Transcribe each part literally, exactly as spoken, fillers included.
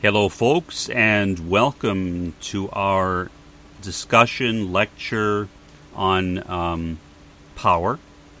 Hello, folks, and welcome to our discussion lecture on um, power.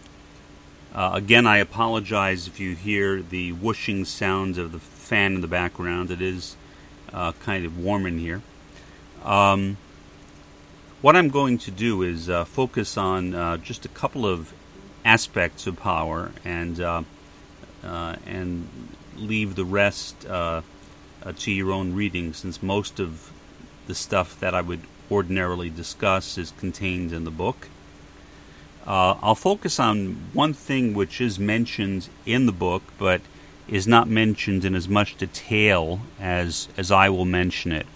Uh, again, I apologize if you hear the whooshing sound of the fan in the background. It is uh, kind of warm in here. Um, what I'm going to do is uh, focus on uh, just a couple of aspects of power and uh, uh, and leave the rest Uh, Uh, to your own reading, since most of the stuff that I would ordinarily discuss is contained in the book. Uh, I'll focus on one thing which is mentioned in the book, but is not mentioned in as much detail as, as I will mention it.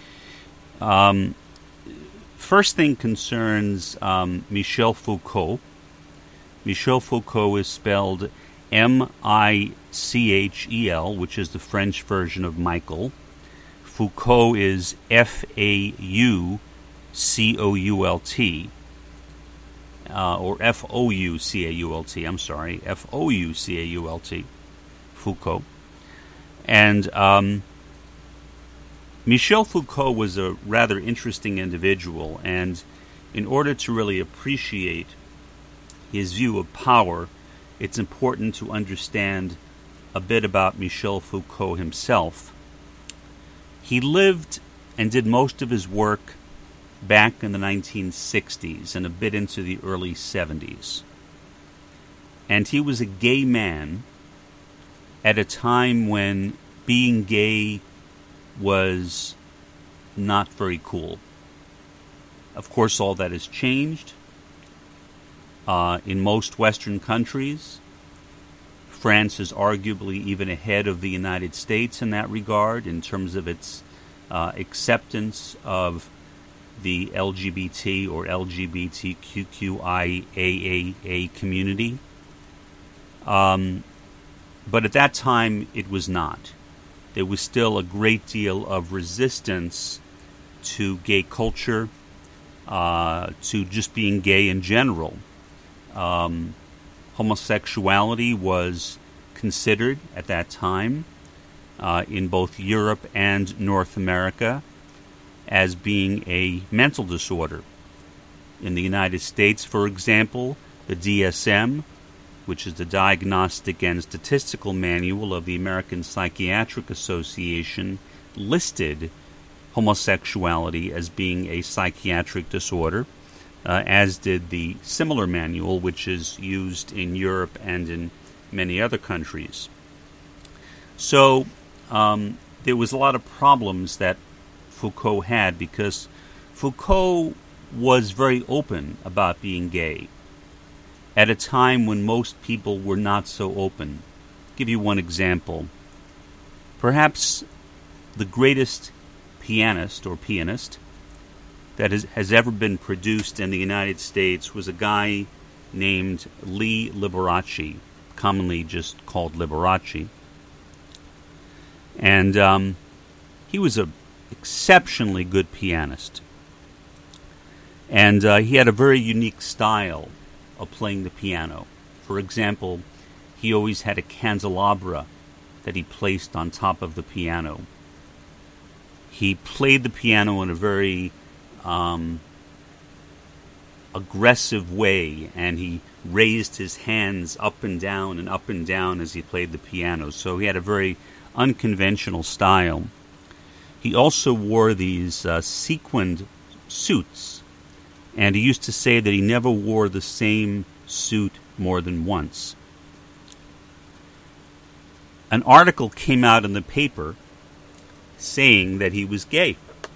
Um, first thing concerns um, Michel Foucault. Michel Foucault is spelled M I C H E L, which is the French version of Michael. Foucault is F A U C O U L T, uh, or F O U C A U L T, I'm sorry, F O U C A U L T, Foucault. And um, Michel Foucault was a rather interesting individual, and in order to really appreciate his view of power, it's important to understand a bit about Michel Foucault himself. He lived and did most of his work back in the nineteen sixties and a bit into the early seventies. And he was a gay man at a time when being gay was not very cool. Of course, all that has changed. Uh, in most Western countries, France is arguably even ahead of the United States in that regard in terms of its uh, acceptance of the L G B T or L G B T Q Q I A A A community. Um, but at that time, it was not. There was still a great deal of resistance to gay culture, uh, to just being gay in general. Um, homosexuality was considered at that time uh, in both Europe and North America as being a mental disorder. In the United States, for example, the D S M, which is the Diagnostic and Statistical Manual of the American Psychiatric Association, listed homosexuality as being a psychiatric disorder. Uh, as did the similar manual, which is used in Europe and in many other countries. So um, there was a lot of problems that Foucault had because Foucault was very open about being gay at a time when most people were not so open. I'll give you one example. Perhaps the greatest pianist or pianist that has, has ever been produced in the United States was a guy named Lee Liberace, commonly just called Liberace. And um, he was an exceptionally good pianist. And uh, he had a very unique style of playing the piano. For example, he always had a candelabra that he placed on top of the piano. He played the piano in a very Um, aggressive way, and he raised his hands up and down and up and down as he played the piano. So he had a very unconventional style. He also wore these uh, sequined suits, and he used to say that he never wore the same suit more than once. An article came out in the paper saying that he was gay.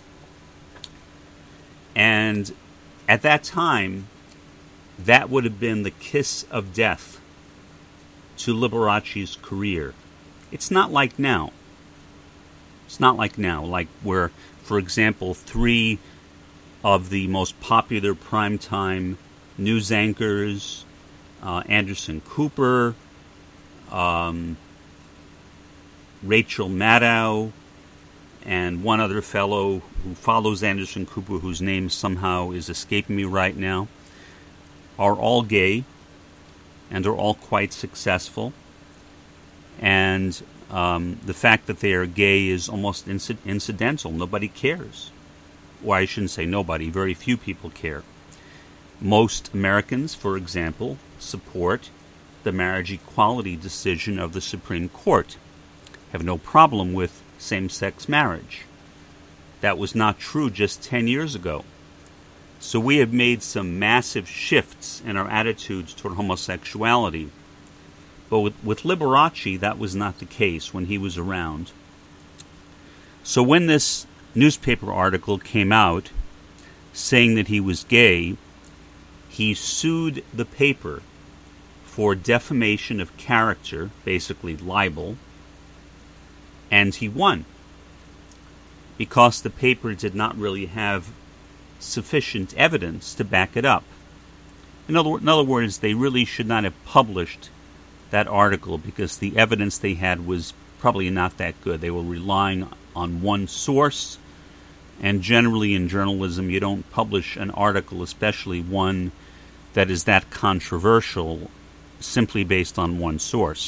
And at that time, that would have been the kiss of death to Liberace's career. It's not like now. It's not like now, like where, for example, three of the most popular primetime news anchors, uh, Anderson Cooper, um, Rachel Maddow, and one other fellow who follows Anderson Cooper, whose name somehow is escaping me right now, are all gay and are all quite successful. And Um, the fact that they are gay is almost inc- incidental. Nobody cares. Well, I shouldn't say nobody. Very few people care. Most Americans, for example, support the marriage equality decision of the Supreme Court, have no problem with same-sex marriage. That was not true just ten years ago. So we have made some massive shifts in our attitudes toward homosexuality. But with, with Liberace, that was not the case when he was around. So when this newspaper article came out saying that he was gay, he sued the paper for defamation of character, basically libel, and he won because the paper did not really have sufficient evidence to back it up. In other, in other words, they really should not have published that article because the evidence they had was probably not that good. They were relying on one source, and generally in journalism you don't publish an article, especially one that is that controversial, simply based on one source.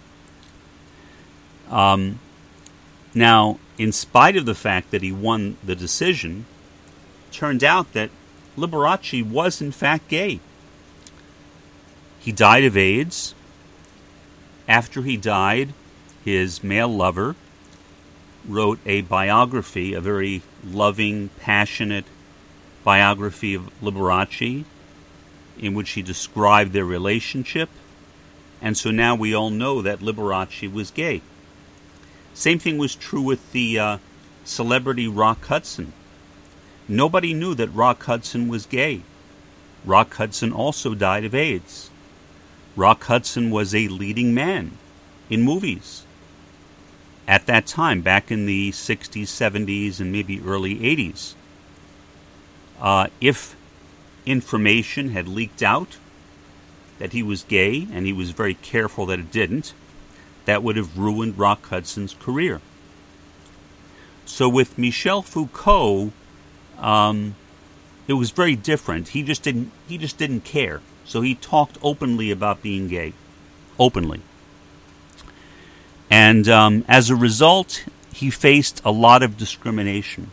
Um, now, in spite of the fact that he won the decision, turned out that Liberace was in fact gay. He died of AIDS. After he died, his male lover wrote a biography, a very loving, passionate biography of Liberace, in which he described their relationship. And so now we all know that Liberace was gay. Same thing was true with the uh, celebrity Rock Hudson. Nobody knew that Rock Hudson was gay. Rock Hudson also died of AIDS. Rock Hudson was a leading man in movies at that time, back in the sixties, seventies, and maybe early eighties. Uh, if information had leaked out that he was gay, and he was very careful that it didn't, that would have ruined Rock Hudson's career. So with Michel Foucault, um, it was very different. He just didn't. He just didn't care. So he talked openly about being gay, openly, and um, as a result, he faced a lot of discrimination.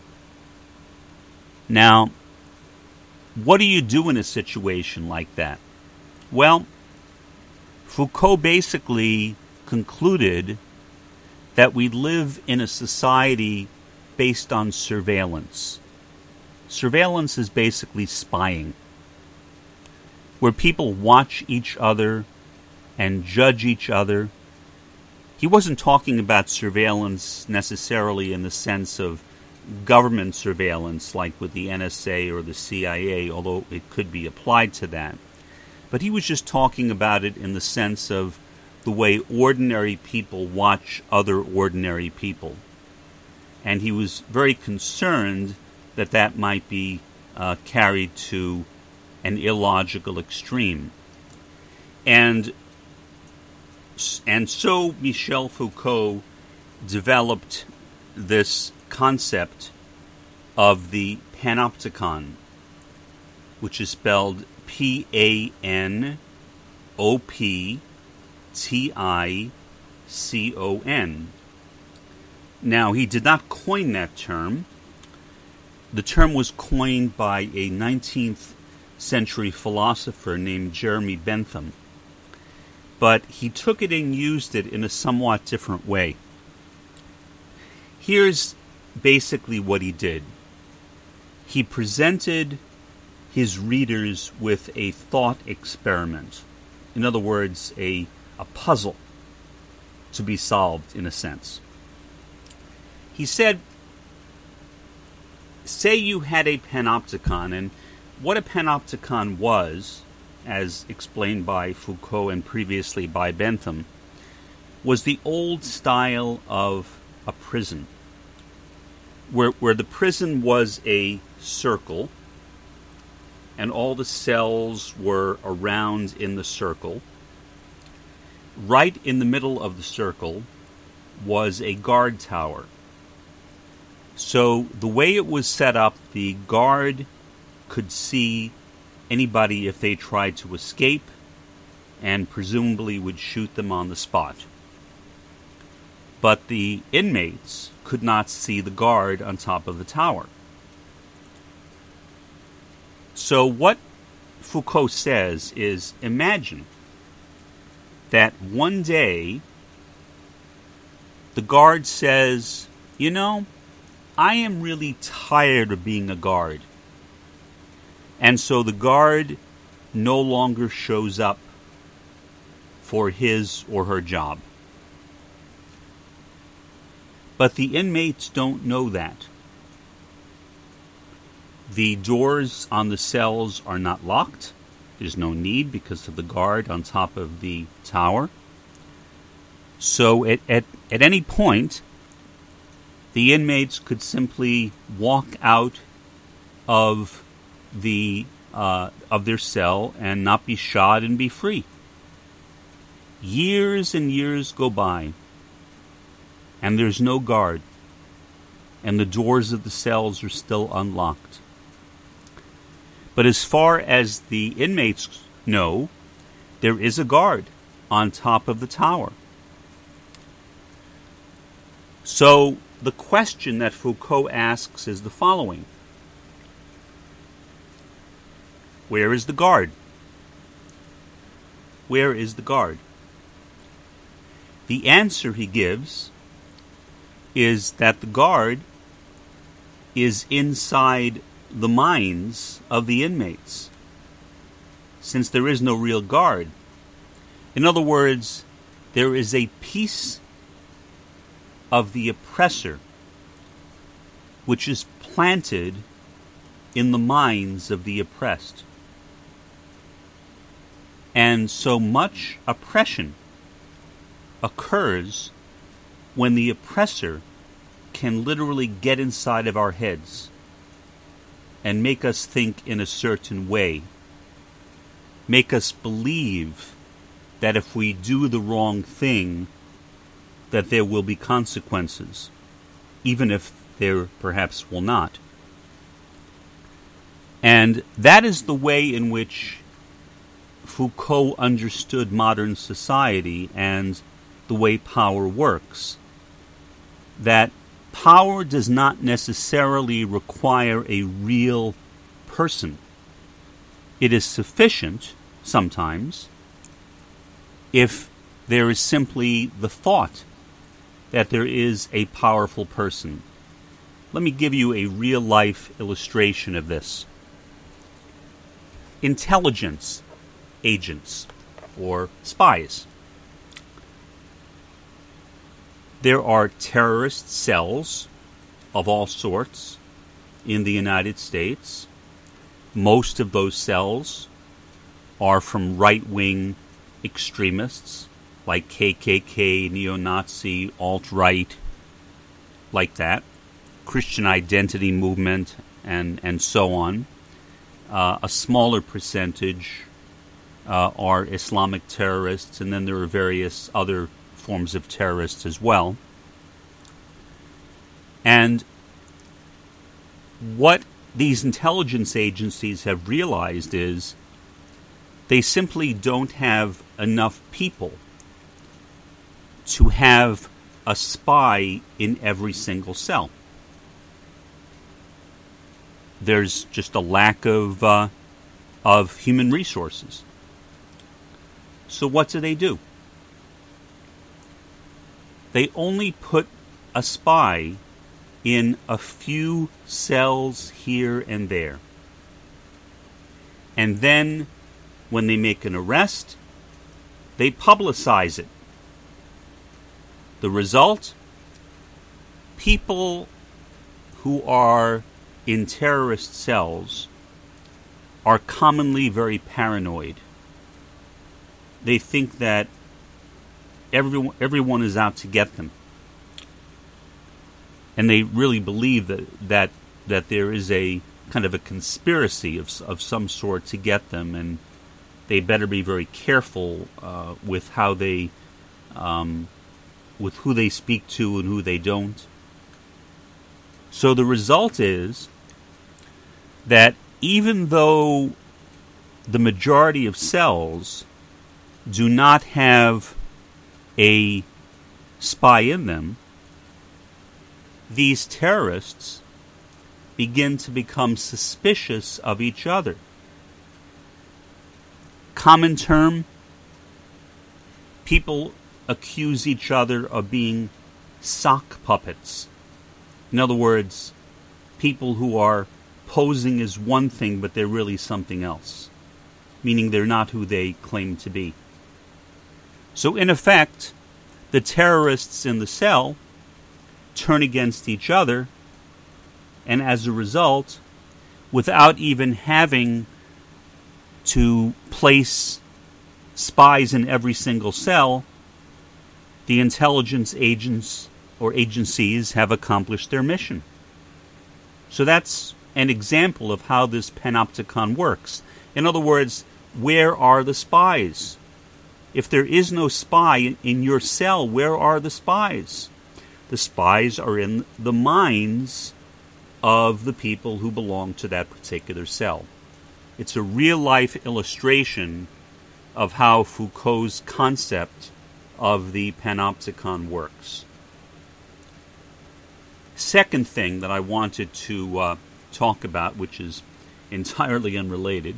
Now, what do you do in a situation like that? Well, Foucault basically concluded that we live in a society based on surveillance. Surveillance is basically spying, where people watch each other and judge each other. He wasn't talking about surveillance necessarily in the sense of government surveillance like with the N S A or the C I A, although it could be applied to that. But he was just talking about it in the sense of the way ordinary people watch other ordinary people. And he was very concerned that that might be uh, carried to an illogical extreme. And, and so Michel Foucault developed this concept of the panopticon, which is spelled P A N O P T I C O N. Now, he did not coin that term. The term was coined by a nineteenth century philosopher named Jeremy Bentham, but he took it and used it in a somewhat different way. Here's basically what he did. He presented his readers with a thought experiment. In other words, a, a puzzle to be solved, in a sense. He said, say you had a panopticon, and what a panopticon was, as explained by Foucault and previously by Bentham, was the old style of a prison, where, where the prison was a circle, and all the cells were around in the circle. Right in the middle of the circle was a guard tower. So the way it was set up, the guard could see anybody if they tried to escape, and presumably would shoot them on the spot. but the inmates could not see the guard on top of the tower. So what Foucault says is, imagine that one day the guard says, you know, I am really tired of being a guard. And so the guard no longer shows up for his or her job. But the inmates don't know that. The doors on the cells are not locked. There's no need because of the guard on top of the tower. So at, at, at any point, the inmates could simply walk out of the uh, of their cell and not be shot and be free. Years and years go by, and there's no guard, and the doors of the cells are still unlocked. But as far as the inmates know, there is a guard on top of the tower. So the question that Foucault asks is the following: where is the guard? Where is the guard? The answer he gives is that the guard is inside the minds of the inmates, since there is no real guard. In other words, there is a piece of the oppressor which is planted in the minds of the oppressed. And so much oppression occurs when the oppressor can literally get inside of our heads and make us think in a certain way, make us believe that if we do the wrong thing, that there will be consequences, even if there perhaps will not. And that is the way in which Foucault understood modern society and the way power works. That power does not necessarily require a real person. It is sufficient, sometimes, if there is simply the thought that there is a powerful person. Let me give you a real-life illustration of this. Intelligence agents, or spies. There are terrorist cells of all sorts in the United States. Most of those cells are from right-wing extremists, like K K K, neo-Nazi, alt-right, like that, Christian identity movement, and, and so on. Uh, a smaller percentage uh, are Islamic terrorists, and then there are various other forms of terrorists as well. And what these intelligence agencies have realized is they simply don't have enough people to have a spy in every single cell. There's just a lack of uh, of human resources. So what do they do? They only put a spy in a few cells here and there. And then, when they make an arrest, they publicize it. The result? People who are in terrorist cells are commonly very paranoid. They think that everyone, everyone is out to get them. And they really believe that, that, that there is a kind of a conspiracy of, of some sort to get them, and they better be very careful uh, with how they, um, with who they speak to and who they don't. So the result is that even though the majority of cells do not have a spy in them, these terrorists begin to become suspicious of each other. Common term, people accuse each other of being sock puppets. In other words, people who are posing as one thing, but they're really something else, meaning they're not who they claim to be. So in effect, the terrorists in the cell turn against each other, and as a result, without even having to place spies in every single cell, the intelligence agents or agencies have accomplished their mission. So that's an example of how this panopticon works. In other words, where are the spies? If there is no spy in your cell, where are the spies? The spies are in the minds of the people who belong to that particular cell. It's a real-life illustration of how Foucault's concept of the panopticon works. Second thing that I wanted to uh, talk about, which is entirely unrelated,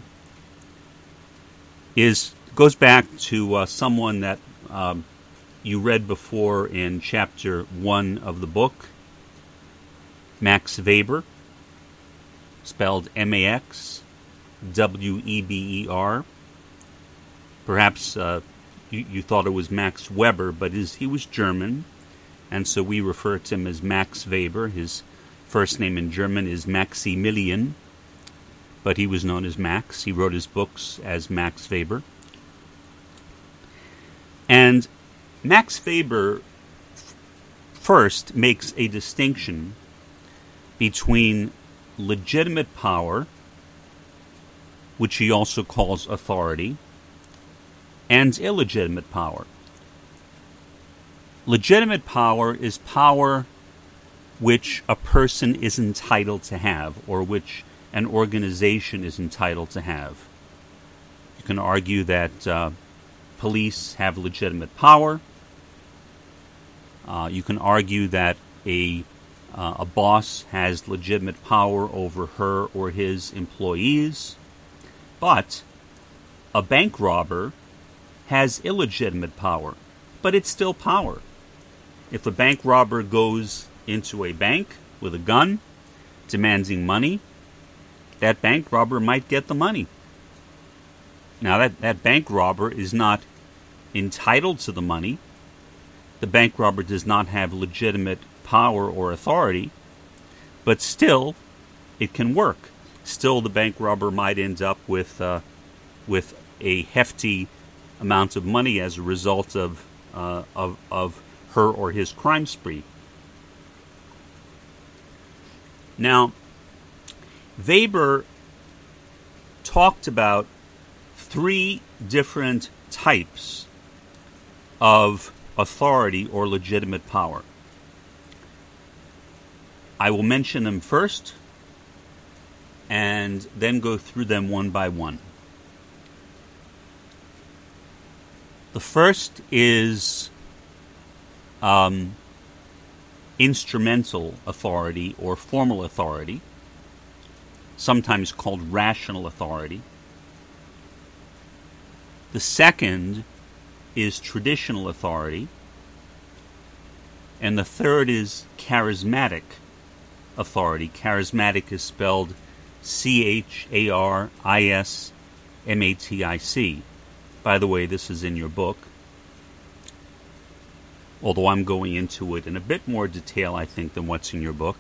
is goes back to uh, someone that um, you read before in chapter one of the book, Max Weber, spelled M A X W E B E R. Perhaps uh, you, you thought it was Max Weber, but his, he was German, and so we refer to him as Max Weber. His first name in German is Maximilian, but he was known as Max. He wrote his books as Max Weber. And Max Weber f- first makes a distinction between legitimate power, which he also calls authority, and illegitimate power. Legitimate power is power which a person is entitled to have, or which an organization is entitled to have. You can argue that uh, police have legitimate power. Uh, you can argue that a uh, a boss has legitimate power over her or his employees. But a bank robber has illegitimate power, but it's still power. If a bank robber goes into a bank with a gun, demanding money, that bank robber might get the money. Now, that, that bank robber is not entitled to the money. The bank robber does not have legitimate power or authority, but still, it can work. Still, the bank robber might end up with uh, with a hefty amount of money as a result of uh, of of her or his crime spree. Now, Weber talked about three different types of authority or legitimate power. I will mention them first and then go through them one by one. The first is um, instrumental authority or formal authority, sometimes called rational authority. The second is traditional authority. And the third is charismatic authority. Charismatic is spelled C H A R I S M A T I C. By the way, this is in your book, although I'm going into it in a bit more detail, I think, than what's in your book.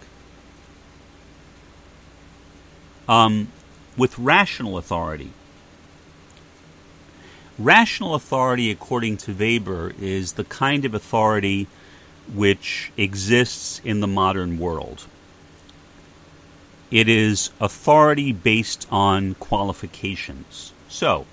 Um, with rational authority. Rational authority, according to Weber, is the kind of authority which exists in the modern world. It is authority based on qualifications. So,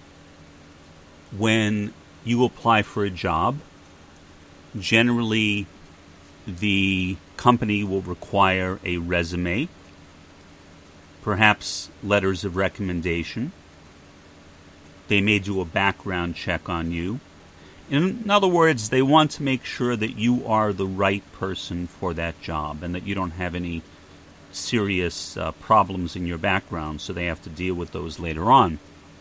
when you apply for a job, generally the company will require a resume, perhaps letters of recommendation. They may do a background check on you, In other words, they want to make sure that you are the right person for that job and that you don't have any serious uh, problems in your background, so they have to deal with those later on.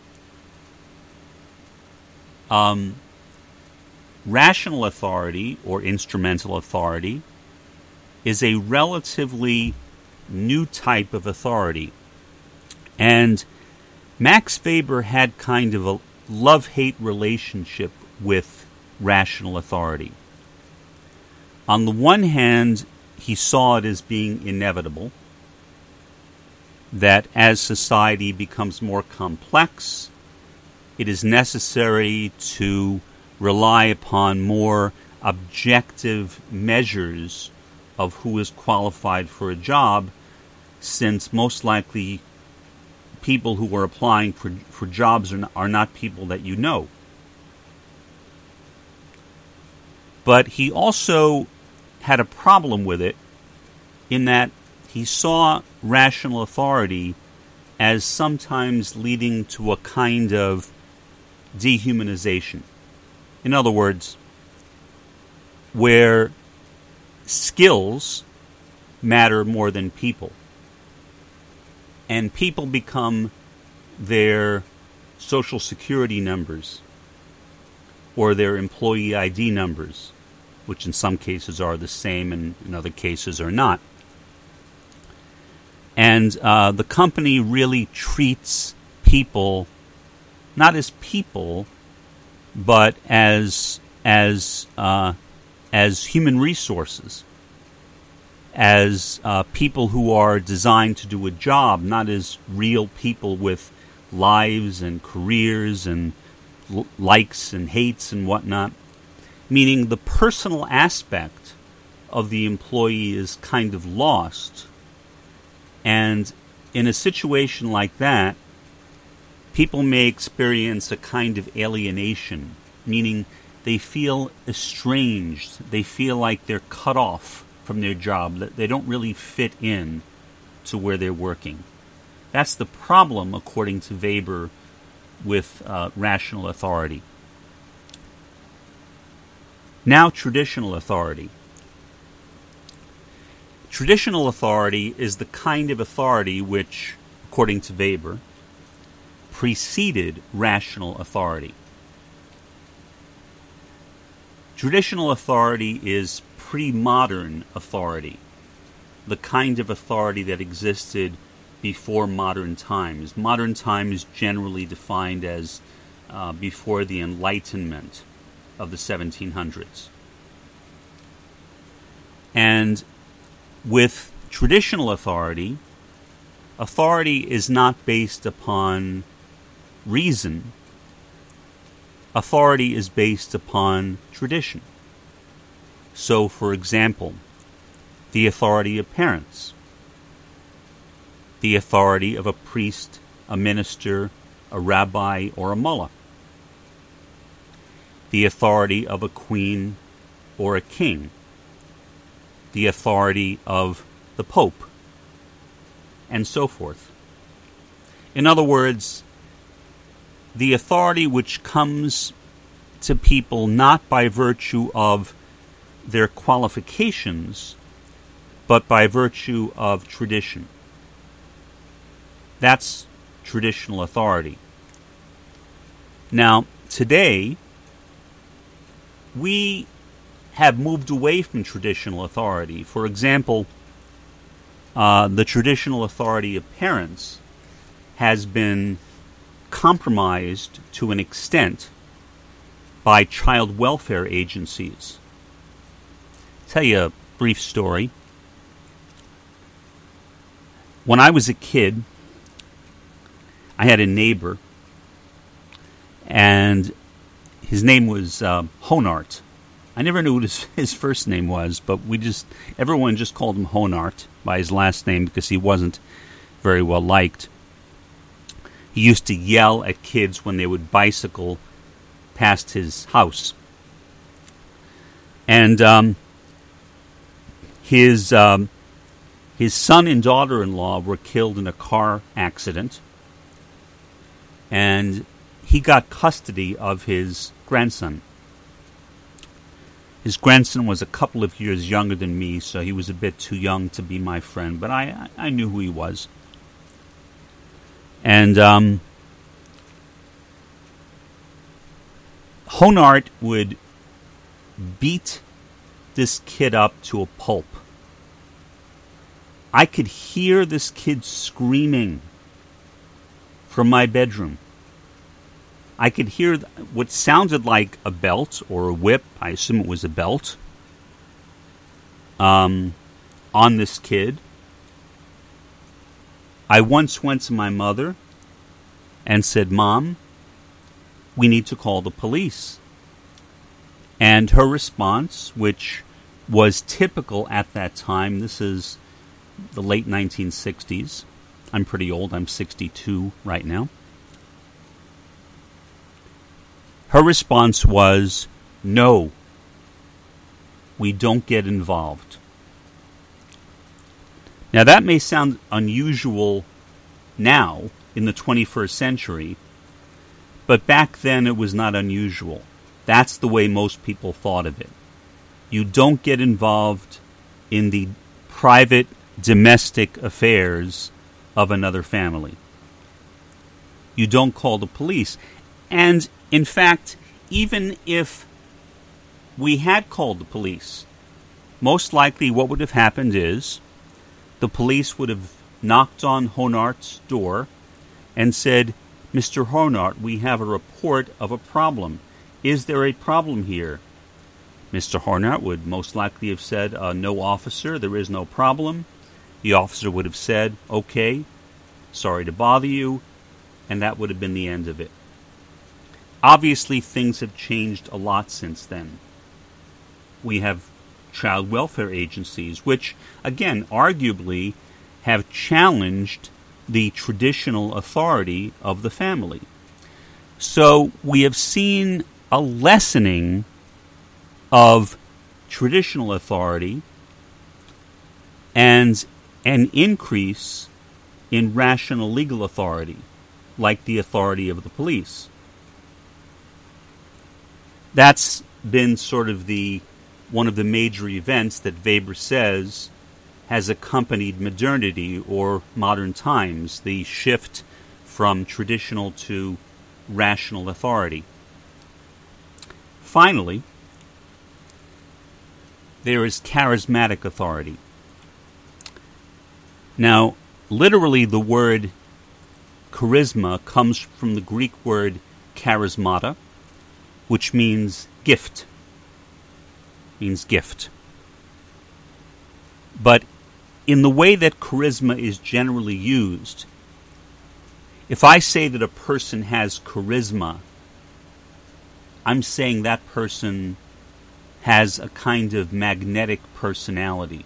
Um, rational authority, or instrumental authority, is a relatively new type of authority. And Max Weber had kind of a love-hate relationship with rational authority. On the one hand, he saw it as being inevitable, that as society becomes more complex, it is necessary to rely upon more objective measures of who is qualified for a job, since most likely people who are applying for, for jobs are not, are not people that you know. But he also had a problem with it in that he saw rational authority as sometimes leading to a kind of dehumanization. In other words, where skills matter more than people, and people become their social security numbers or their employee I D numbers, which in some cases are the same and in other cases are not. And uh, the company really treats people not as people, but as as uh, as human resources, as uh, people who are designed to do a job, not as real people with lives and careers and l- likes and hates and whatnot. Meaning the personal aspect of the employee is kind of lost. And in a situation like that, people may experience a kind of alienation, meaning they feel estranged. They feel like they're cut off from their job, that they don't really fit in to where they're working. That's the problem, according to Weber, with uh, rational authority. Now, traditional authority. Traditional authority is the kind of authority which, according to Weber, preceded rational authority. Traditional authority is pre-modern authority, the kind of authority that existed before modern times. Modern time is generally defined as uh, before the Enlightenment of the seventeen hundreds. And with traditional authority, authority is not based upon reason. Authority is based upon tradition. So, for example, the authority of parents, the authority of a priest, a minister, a rabbi, or a mullah, the authority of a queen or a king, the authority of the Pope, and so forth. In other words, the authority which comes to people not by virtue of their qualifications, but by virtue of tradition. That's traditional authority. Now, today, we have moved away from traditional authority. For example, uh, the traditional authority of parents has been compromised to an extent by child welfare agencies. I'll tell you a brief story. When I was a kid, I had a neighbor, and his name was uh, Honart. I never knew what his, his first name was, but we just everyone just called him Honart by his last name because he wasn't very well liked. He used to yell at kids when they would bicycle past his house. And um, his um, his son and daughter-in-law were killed in a car accident, and he got custody of his grandson. His grandson was a couple of years younger than me, so he was a bit too young to be my friend, but I, I knew who he was. And um, Honart would beat this kid up to a pulp. I could hear this kid screaming from my bedroom. I could hear what sounded like a belt or a whip, I assume it was a belt, um, on this kid. I once went to my mother and said, "Mom, we need to call the police." And her response, which was typical at that time, this is the late nineteen sixties. I'm pretty old. I'm sixty-two right now. Her response was, "No, we don't get involved." Now that may sound unusual now in the twenty-first century, but back then it was not unusual. That's the way most people thought of it. You don't get involved in the private, domestic affairs of another family. You don't call the police. And in fact, even if we had called the police, most likely what would have happened is the police would have knocked on Honart's door and said, "Mister Honart, we have a report of a problem. Is there a problem here?" Mister Honart would most likely have said, uh, "No, officer, there is no problem." The officer would have said, "Okay, sorry to bother you," and that would have been the end of it. Obviously, things have changed a lot since then. We have child welfare agencies, which, again, arguably have challenged the traditional authority of the family. So we have seen a lessening of traditional authority and an increase in rational legal authority, like the authority of the police. That's been sort of the one of the major events that Weber says has accompanied modernity or modern times, the shift from traditional to rational authority. Finally, there is charismatic authority. Now, literally the word charisma comes from the Greek word charismata, which means gift. Means gift. But in the way that charisma is generally used, if I say that a person has charisma, I'm saying that person has a kind of magnetic personality.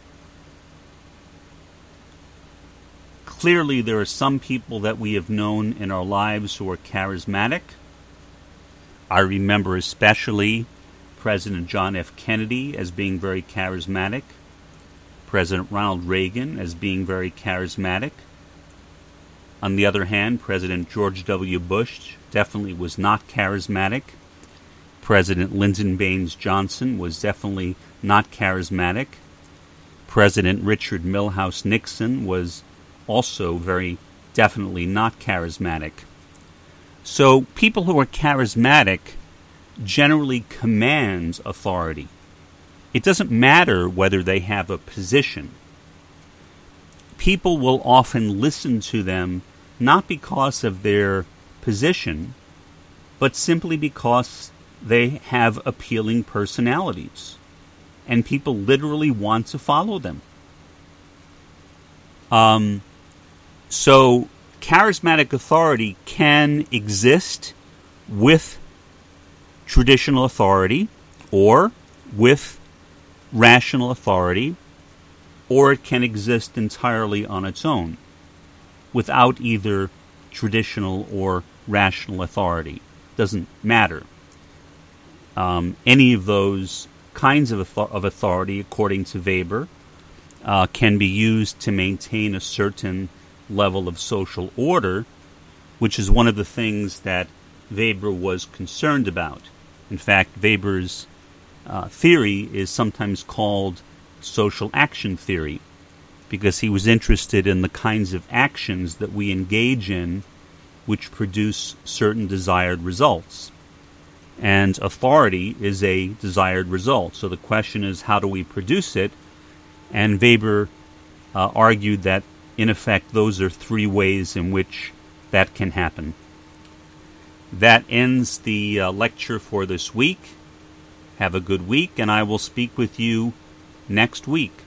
Clearly, there are some people that we have known in our lives who are charismatic. I remember especially President John F. Kennedy as being very charismatic, President Ronald Reagan as being very charismatic. On the other hand, President George W. Bush definitely was not charismatic. President Lyndon Baines Johnson was definitely not charismatic. President Richard Milhous Nixon was also very definitely not charismatic. So people who are charismatic generally command authority. It doesn't matter whether they have a position. People will often listen to them not because of their position, but simply because they have appealing personalities. And people literally want to follow them. Um, so charismatic authority can exist with traditional authority or with rational authority, or it can exist entirely on its own without either traditional or rational authority. Doesn't matter. Um, any of those kinds of, of authority, according to Weber, uh, can be used to maintain a certain level of social order, which is one of the things that Weber was concerned about. In fact, Weber's uh, theory is sometimes called social action theory, because he was interested in the kinds of actions that we engage in which produce certain desired results. And authority is a desired result. So the question is, how do we produce it? And Weber uh, argued that, in effect, those are three ways in which that can happen. That ends the uh, lecture for this week. Have a good week, and I will speak with you next week.